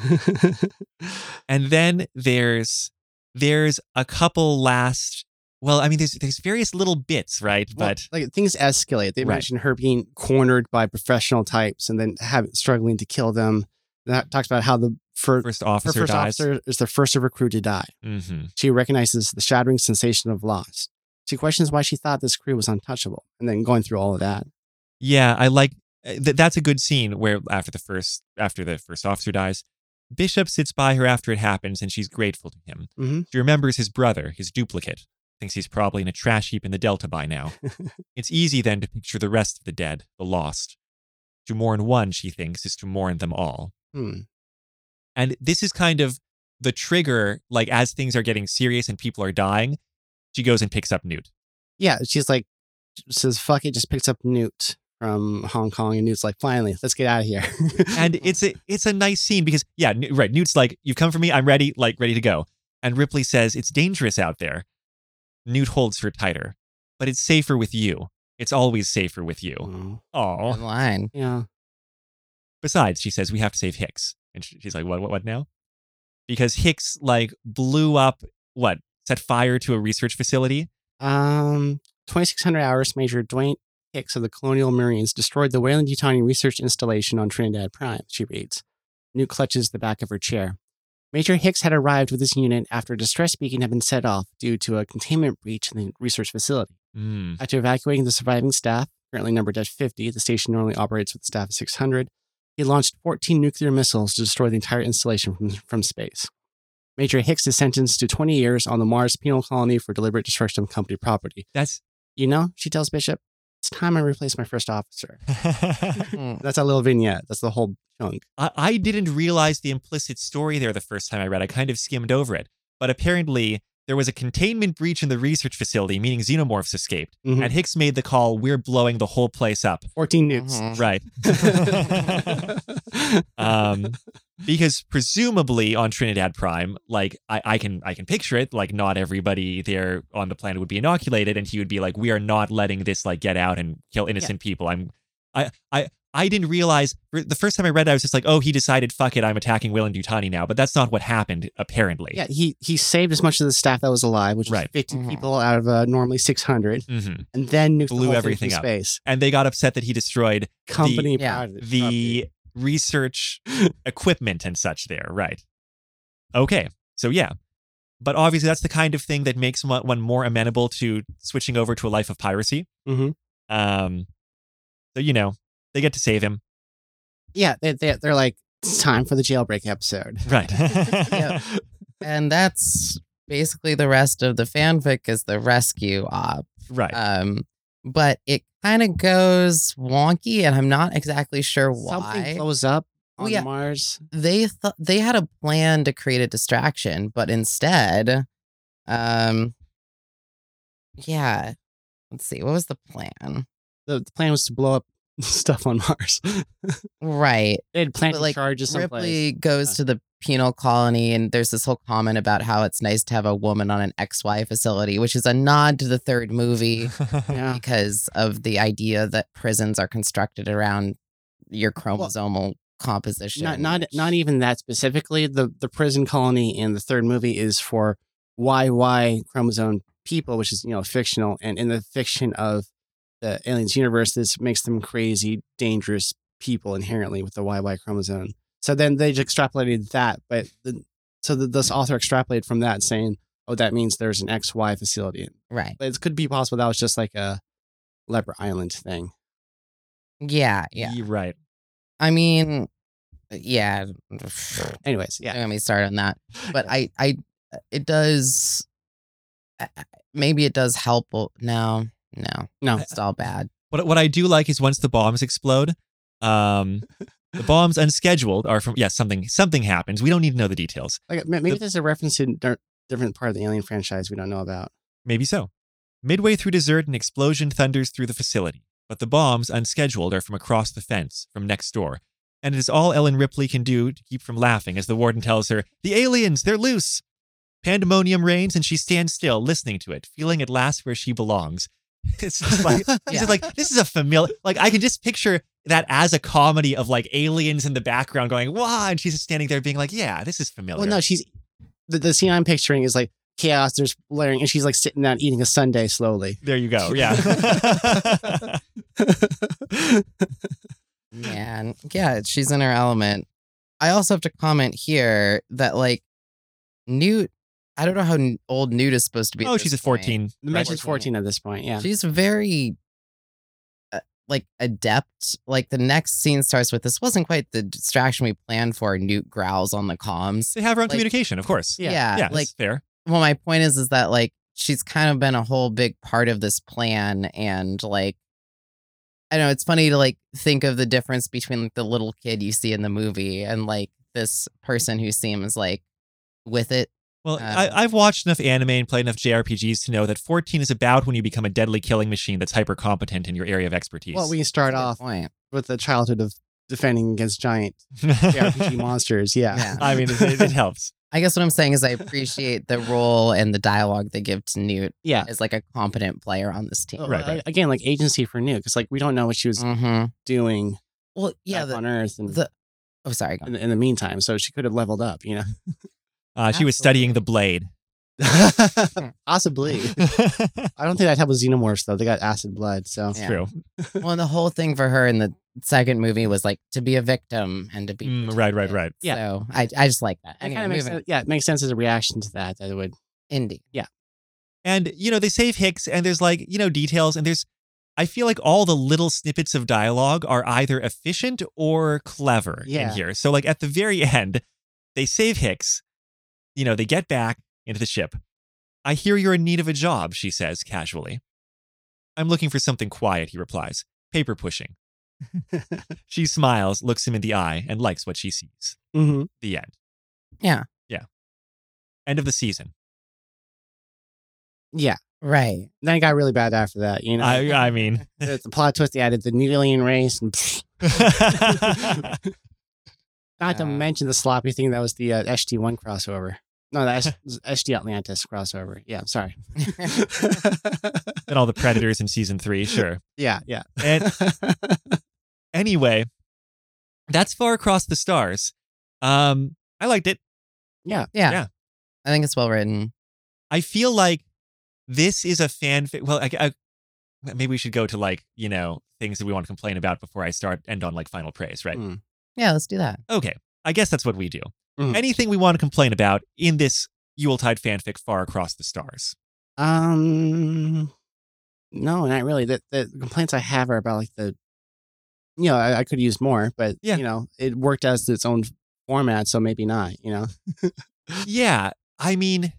And then there's a couple last, well, I mean, there's various little bits, right? Well, But like things escalate. They Right. mentioned her being cornered by professional types and then struggling to kill them. That talks about how first her officer first dies. officer is the first of her crew to die. Mm-hmm. She recognizes the shattering sensation of loss. She questions why she thought this crew was untouchable, and then going through all of that. Yeah, I like that's a good scene where after the first officer dies, Bishop sits by her after it happens, and she's grateful to him. Mm-hmm. She remembers his brother, his duplicate. Thinks he's probably in a trash heap in the Delta by now. It's easy then to picture the rest of the dead, the lost. To mourn one, she thinks, is to mourn them all. And this is kind of the trigger, like as things are getting serious and people are dying, she goes and picks up Newt. Yeah, she's like, says, fuck it, just picks up Newt from Hong Kong. And Newt's like, finally, let's get out of here. And it's a nice scene because, yeah, right. Newt's like, you've come for me. I'm ready, ready to go. And Ripley says, it's dangerous out there. Newt holds her tighter, but it's safer with you. It's always safer with you. Oh, Oh. Good line. yeah. Besides, she says, we have to save Hicks. And she's like, what now? Because Hicks blew up, set fire to a research facility? 2,600 hours, Major Dwayne Hicks of the Colonial Marines destroyed the Weyland-Yutani research installation on Trinidad Prime, she reads. Newt clutches the back of her chair. Major Hicks had arrived with his unit after a distress beacon had been set off due to a containment breach in the research facility. After evacuating the surviving staff, currently numbered at 50, the station normally operates with a staff of 600, he launched 14 nuclear missiles to destroy the entire installation from space. Major Hicks is sentenced to 20 years on the Mars penal colony for deliberate destruction of company property. She tells Bishop, it's time I replace my first officer. That's a little vignette. That's the whole chunk. I didn't realize the implicit story there the first time I read. I kind of skimmed over it. But apparently, there was a containment breach in the research facility, meaning xenomorphs escaped. Mhm. And Hicks made the call, we're blowing the whole place up. 14 nukes. Right. Because presumably on Trinidad Prime, I can picture it, not everybody there on the planet would be inoculated, and he would be like, we are not letting this get out and kill innocent people. I didn't realize the first time I read that, I was just like, oh, he decided, fuck it, I'm attacking Weyland-Yutani now. But that's not what happened, apparently. Yeah, he saved as much of the staff that was alive, which was 50 people out of normally 600, and then nuked blew everything up. Space. And they got upset that he destroyed company the research equipment and such there, right? Okay, so yeah. But obviously that's the kind of thing that makes one more amenable to switching over to a life of piracy. Mm-hmm. So, they get to save him. Yeah, they're like, it's time for the jailbreak episode. Right. Yep. And that's basically the rest of the fanfic is the rescue op. Right. But it kind of goes wonky, and I'm not exactly sure why. Something blows up on Mars. They had a plan to create a distraction, but instead, let's see, what was the plan? The plan was to blow up stuff on Mars. Right. They had planted charges someplace. Ripley goes to the penal colony, and there's this whole comment about how it's nice to have a woman on an XY facility, which is a nod to the third movie because of the idea that prisons are constructed around your chromosomal composition. Not even that specifically. The prison colony in the third movie is for YY chromosome people, which is fictional, and in the fiction of the Aliens universe, this makes them crazy, dangerous people inherently with the YY chromosome. So then they just extrapolated that, but this author extrapolated from that, saying, "Oh, that means there's an XY facility." Right. But it could be possible that was just like a Leper Island thing. Yeah. Right. I mean, yeah. Anyways, yeah. Don't get me started on that. But it does. Maybe it does help. No, it's all bad. What I do like is once the bombs explode, the bombs unscheduled are from something happens. We don't need to know the details. Maybe there's a reference to a different part of the Alien franchise we don't know about. Maybe so. Midway through dessert, an explosion thunders through the facility, but the bombs unscheduled are from across the fence, from next door, and it is all Ellen Ripley can do to keep from laughing as the warden tells her, "The aliens, they're loose." Pandemonium reigns, and she stands still, listening to it, feeling at last where she belongs. It's just this is a familiar, I can just picture that as a comedy of aliens in the background going, "Wow," and she's just standing there being like, "Yeah, this is familiar." Well, no, she's the scene I'm picturing is chaos. There's blaring, and she's sitting down eating a sundae slowly. There you go. Yeah. Man, yeah, she's in her element. I also have to comment here that Newt. I don't know how old Newt is supposed to be. Oh, she's at 14. She's 14 at this point, yeah. She's very, adept. The next scene starts with, this wasn't quite the distraction we planned for. Newt growls on the comms. They have her on communication, of course. Yeah, that's fair. Well, my point is that, she's kind of been a whole big part of this plan. And, I know it's funny to, think of the difference between, the little kid you see in the movie and, this person who seems, with it. Well, I've watched enough anime and played enough JRPGs to know that 14 is about when you become a deadly killing machine that's hyper competent in your area of expertise. Well, we start Good off point. with the childhood of defending against giant JRPG monsters. Yeah. Yeah. I mean, it helps. I guess what I'm saying is I appreciate the role and the dialogue they give to Newt Yeah. as like a competent player on this team. Right. Again, like agency for Newt, because like we don't know what she was Mm-hmm. doing Well, yeah. back on Earth and Oh, sorry. Go on. in the meantime. So she could have leveled up, you know. She was studying the blade. Possibly. I don't think that helped with xenomorphs though. They got acid blood. So Yeah. True. Well, and the whole thing for her in the second movie was like to be a victim and to be Right. protected. Yeah. So I just like that. it Anyway, kind of makes moving- sense. Yeah, it makes sense as a reaction to that. That it would. Indeed. And, they save Hicks and there's like, details and I feel like all the little snippets of dialogue are either efficient or clever in Yeah. here. So like at the very end, they save Hicks, they get back into the ship. I hear you're in need of a job, she says casually. I'm looking for something quiet, he replies. Paper pushing. She smiles, looks him in the eye, and likes what she sees. Mm-hmm. The end. Yeah. End of the season. Yeah. Right. Then it got really bad after that. You know. I mean. the plot twist. They added the new alien race, and not to mention the sloppy thing that was the HD1 crossover. No, the HD Atlantis crossover. Yeah, sorry. And all the predators in season 3, sure. Yeah. And anyway, that's Far Across the Stars. I liked it. Yeah. Yeah. I think it's well written. I feel like this is a fanfic. Well, maybe we should go to like, things that we want to complain about before I end on like final praise, right? Mm. Yeah, let's do that. Okay. I guess that's what we do. Mhm. Anything we want to complain about in this Yuletide fanfic Far Across the Stars? No, not really. The complaints I have are about like I could use more, but Yeah. it worked as its own format, so maybe not. Yeah. I mean,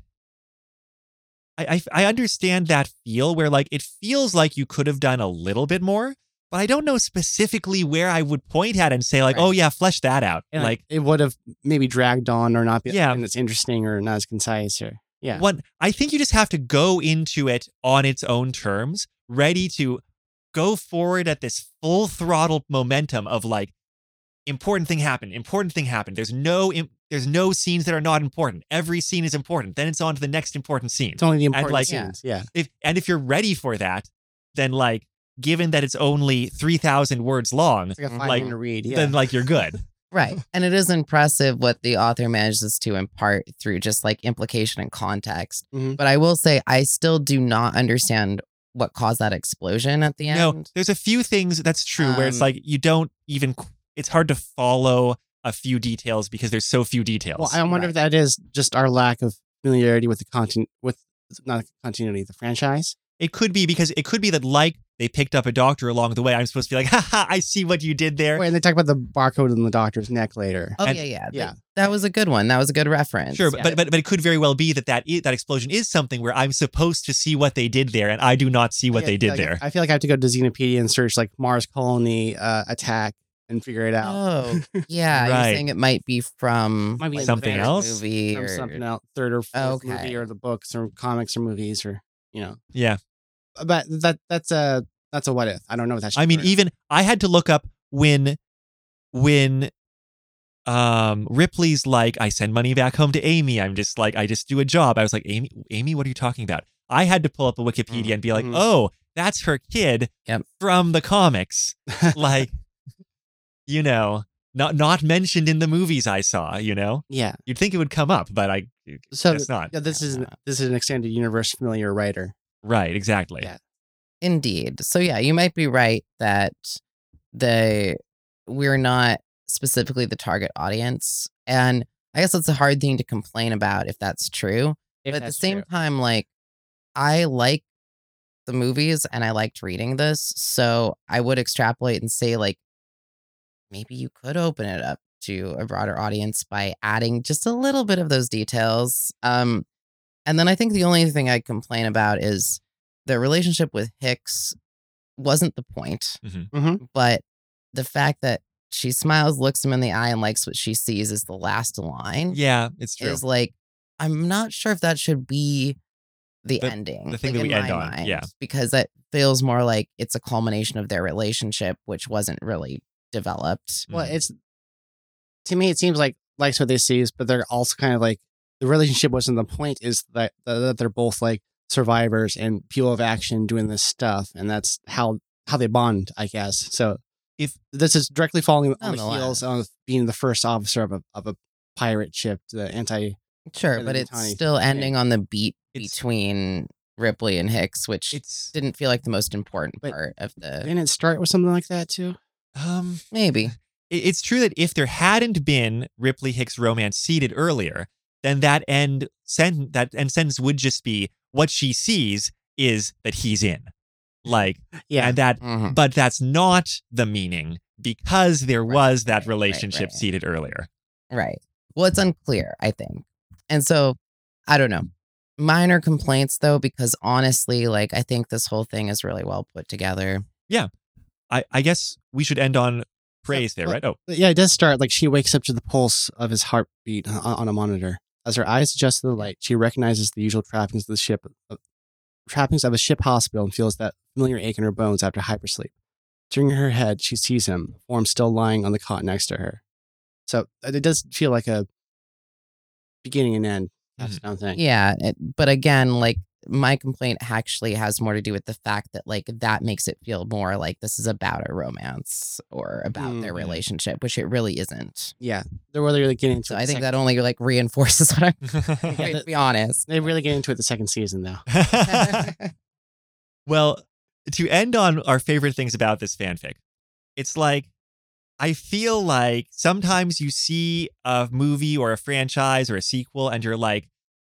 I understand that feel where like it feels like you could have done a little bit more, but I don't know specifically where I would point at and say like, Right. oh yeah, flesh that out. And like it would have maybe dragged on or not been Yeah. and it's interesting or not as concise or yeah. I think you just have to go into it on its own terms, ready to go forward at this full throttle momentum of like important thing happened. There's no scenes that are not important. Every scene is important. Then it's on to the next important scene. It's only the important like- scenes. Yeah. If you're ready for that, then like given that it's only 3,000 words long, It's like a Mhm. 5 minute read. Yeah. then like you're good. Right. And it is impressive what the author manages to impart through just like implication and context. Mhm. But I will say, I still do not understand what caused that explosion at the end. No, there's a few things that's true where it's Um, like you don't even, it's hard to follow a few details because there's so few details. Well, I wonder if that is just our lack of familiarity with the content, not the continuity, the franchise. It could be because it could be that like they picked up a doctor along the way. I'm supposed to be like, haha, I see what you did there. Wait, and they talk about the barcode on the doctor's neck later. Oh, and- yeah. Yeah. That was a good one. That was a good reference. Sure, Yeah. but it could very well be that explosion is something where I'm supposed to see what they did there, and I do not see what they did there. I feel like I have to go to Xenopedia and search like Mars colony attack and figure it out. Oh, yeah. Right. You're saying it might be from Might be like, something the else? movie From or something else, third or fourth Okay. movie or the books or comics or movies or Yeah. But that's a what if. I don't know if that's. I mean, true. even I had to look up when Ripley's like, I send money back home to Amy. I'm just like, I just do a job. I was like, Amy, what are you talking about? I had to pull up a Wikipedia and be like, Mhm. oh, that's her kid Yep. from the comics. Like, not mentioned in the movies I saw, yeah. You'd think it would come up, but I So guess not. Yeah, this is an extended universe familiar writer. Right, exactly. Yeah. Indeed. So yeah, you might be right that we're not specifically the target audience. And I guess that's a hard thing to complain about if that's true. If But at the that's same true. time, like I like the movies and I liked reading this. So I would extrapolate and say like maybe you could open it up to a broader audience by adding just a little bit of those details. And then I think the only thing I'd complain about is the relationship with Hicks wasn't the point, Mhm. but the fact that she smiles, looks him in the eye, and likes what she sees is the last line Yeah, it's true. is like I'm not sure if that should be the The- ending. the thing like, that we in end my on, mind, yeah. because that feels more like it's a culmination of their relationship, which wasn't really developed. Well, Mhm. it's to me, it seems like likes what they see, but they're also kind of like the relationship wasn't the point. Is that they're both like survivors and people of action doing this stuff, and that's how they bond, I guess. So If- this is directly following on the Nonetheless. heels of being the first officer of a pirate ship, the anti. Sure, and but the it's Tawny still thing. ending on the beat It's- between Ripley and Hicks, which It's didn't feel like the most important But part of the Didn't it start with something like that too? maybe. It's true that if there hadn't been Ripley Hicks romance seeded earlier, then that end sentence would just be what she sees is that he's in. Like, Yeah, and that, Mhm. but that's not the meaning because there was that right, relationship right. seeded earlier. Right. Well, it's unclear, I think. And so, I don't know. Minor complaints, though, because honestly, like, I think this whole thing is really well put together. I guess we should end on praise there, well- right? Oh, But yeah, it does start like she wakes up to the pulse of his heartbeat on a monitor. As her eyes adjust to the light, she recognizes the usual trappings of the ship, trappings of a ship hospital, and feels that familiar ache in her bones after hypersleep. Turning her head, she sees him, the form still lying on the cot next to her. So it does feel like a beginning and end touchdown thing. Yeah. But again, like, my complaint actually has more to do with the fact that, like, that makes it feel more like this is about a romance or about their Mhm. relationship, which it really isn't. Yeah, they're really getting into So it. I think that only, like, reinforces what I'm Yeah, to be honest. they really get into it the second season though. Well, to end on our favorite things about this fanfic, it's like, I feel like sometimes you see a movie or a franchise or a sequel and you're like,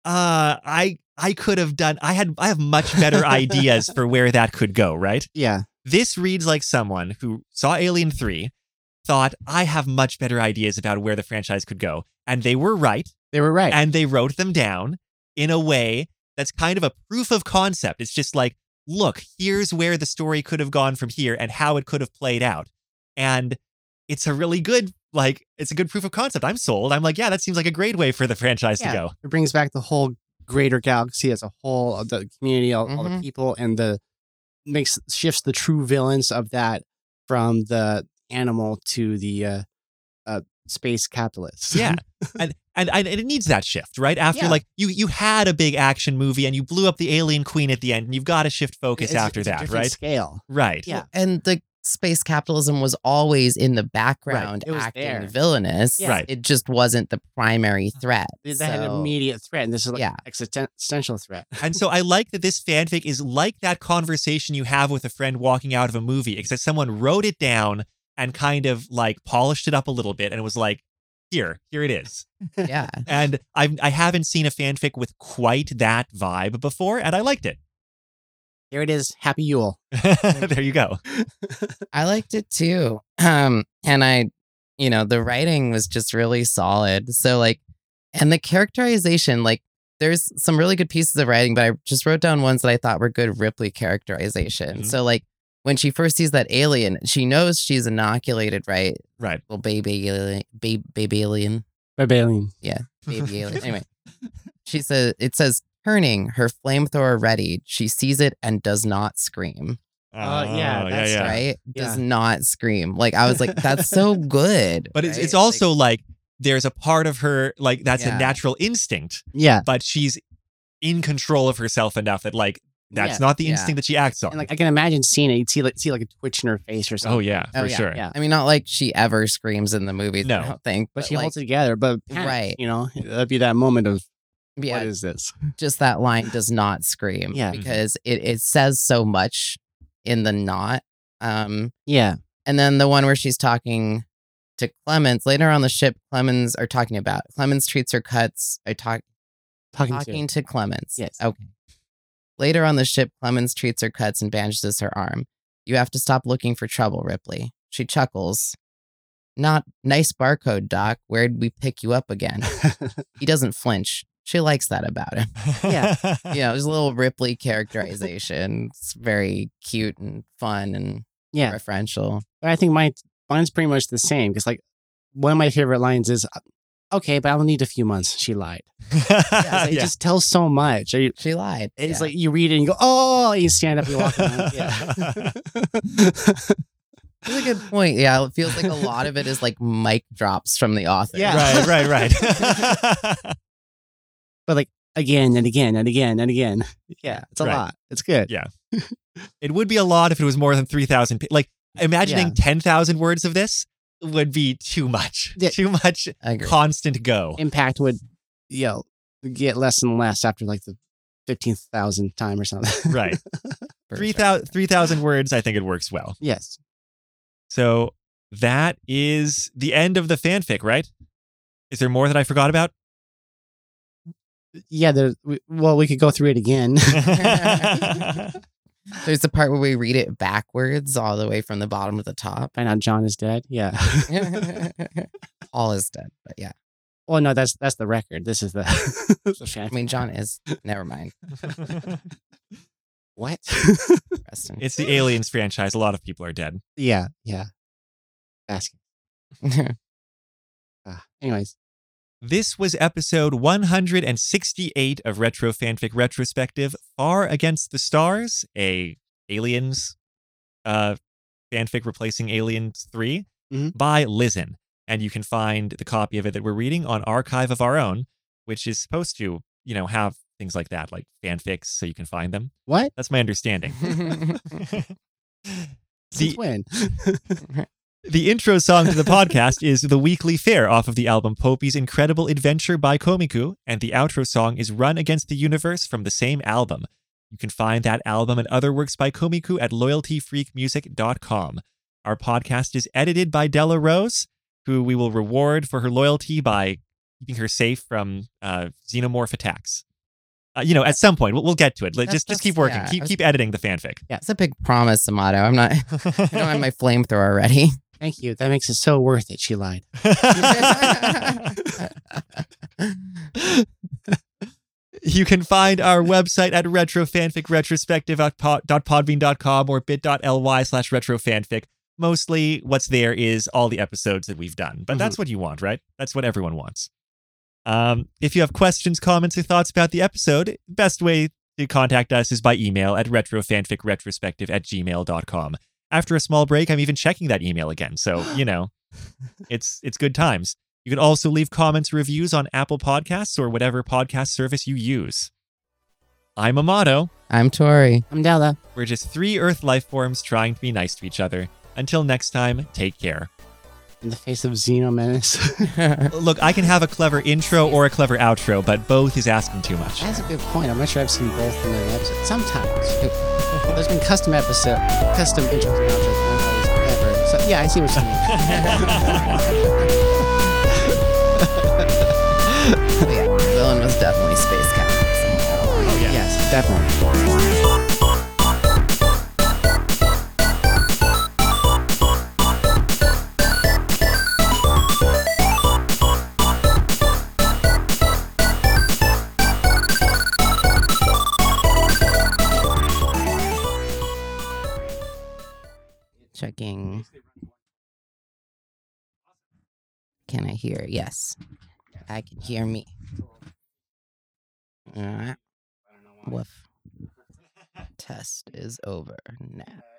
I could have done, I have much better ideas for where that could go, right? Yeah, This reads like someone who saw Alien 3, thought, I have much better ideas about where the franchise could go. And they were right. they were right. And they wrote them down in a way that's kind of a proof of concept. It's just like, look, here's where the story could have gone from here and how it could have played out. And it's a really good, like, it's a good proof of concept. I'm sold. I'm like, yeah, that seems like a great way for the franchise to go. It brings back the whole greater galaxy as a whole, of the community, all the Mhm. people, and shifts the true villains of that from the animal to the space capitalists. Yeah. and it needs that shift, right? After Yeah. like you had a big action movie and you blew up the alien queen at the end and you've got to shift focus after it's a that, different right? Scale. Right. Yeah. And the space capitalism was always in the background It was acting there. villainous. Yeah. Right. It just wasn't the primary threat. They had an So- immediate threat, and this is like Yeah. existential threat. And so I like that this fanfic is like that conversation you have with a friend walking out of a movie, except someone wrote it down and kind of like polished it up a little bit and it was like, here it is. Yeah. And I haven't seen a fanfic with quite that vibe before, and I liked it. Here it is. Happy Yule. There you go. I liked it too. And the writing was just really solid. So like, and the characterization, like there's some really good pieces of writing, but I just wrote down ones that I thought were good Ripley characterization. Mhm. So like when she first sees that alien, she knows she's inoculated, right? Right. Well, baby alien, baby alien. Barbarian. Baby alien. Anyway, it says turning, her flamethrower ready. She sees it and does not scream. Yeah, that's yeah. Right? Does Yeah. not scream. Like I was like, that's so good. But right? it's also like there's a part of her like that's Yeah. a natural instinct, Yeah. but she's in control of herself enough that like that's Yeah. not the Yeah. instinct that she acts on. And like I can imagine seeing it. You'd see like a twitch in her face or something. Oh yeah, for Oh, yeah, sure. Yeah. I mean, not like she ever screams in the movies. No. I don't think. But she like, holds it together. But panics, Right. You know, that'd be that moment of yeah, what is this? just that line does not scream. Yeah. Because it says so much in the not. Yeah. And then the one where she's talking to Clemens later on the ship. Clemens treats her cuts. Talking to Clemens. Yes. Okay. Later on the ship, Clemens treats her cuts and bandages her arm. You have to stop looking for trouble, Ripley. She chuckles. Not nice barcode, Doc. Where'd we pick you up again? He doesn't flinch. She likes that about him. Yeah. There's a little Ripley characterization. It's very cute and fun and Yeah. referential. But I think mine's pretty much the same because like one of my favorite lines is, okay, but I'll need a few months. She lied. It Yeah. just tells so much. She lied. It's Yeah. like you read it and you go, oh, and you stand up and you walk around. Yeah. That's a good point. Yeah, it feels like a lot of it is like mic drops from the author. Yeah. Right. But like again and again and again and again. Yeah, it's a Right. lot. It's good. Yeah. It would be a lot if it was more than 3,000. Like imagining Yeah. 10,000 words of this would be too much. Yeah. Too much I agree. constant go. Impact would, get less and less after like the 15,000th time or something. Right. For 3,000 words, I think it works well. Yes. So that is the end of the fanfic, right? Is there more that I forgot about? Yeah. We could go through it again. There's the part where we read it backwards all the way from the bottom to the top. Find out John is dead. Yeah. Paul is dead, but yeah. Well, no, that's the record. This is the fan. I mean, John is. Never mind. What? Preston. It's the Aliens franchise. A lot of people are dead. Yeah. Basket. Anyways. This was episode 168 of Retro Fanfic Retrospective, Far Against the Stars, a Aliens fanfic replacing Aliens 3 by Lizen. And you can find the copy of it that we're reading on Archive of Our Own, which is supposed to, have things like that, like fanfics, so you can find them. What? That's my understanding. Since when? The intro song to the podcast is The Weekly Fair off of the album Popey's Incredible Adventure by Komiku, and the outro song is Run Against the Universe from the same album. You can find that album and other works by Komiku at loyaltyfreakmusic.com. Our podcast is edited by Della Rose, who we will reward for her loyalty by keeping her safe from xenomorph attacks. At some point, we'll get to it. Just keep working. Yeah, Keep editing the fanfic. It's a big promise, Amato. I don't have my flamethrower ready. Thank you. That makes it so worth it. She lied. You can find our website at retrofanficretrospective.podbean.com or bit.ly/retrofanfic. Mostly what's there is all the episodes that we've done. But that's what you want, right? That's what everyone wants. If you have questions, comments, or thoughts about the episode, best way to contact us is by email at retrofanficretrospective@gmail.com. After a small break, I'm even checking that email again. So, it's good times. You can also leave comments, reviews on Apple Podcasts or whatever podcast service you use. I'm Amato. I'm Tori. I'm Della. We're just 3 Earth life forms trying to be nice to each other. Until next time, take care. In the face of Xenomenace. Look, I can have a clever intro or a clever outro, but both is asking too much. That's a good point. I'm not sure I've seen both in the episode. Sometimes. There's been custom intros and outros. Not always ever. So, yeah, I see what you mean. Yeah, the villain was definitely Space Captain. Oh, yeah. Yes, definitely. Checking. Can I hear? Yes. I can hear me. Woof. Test is over now.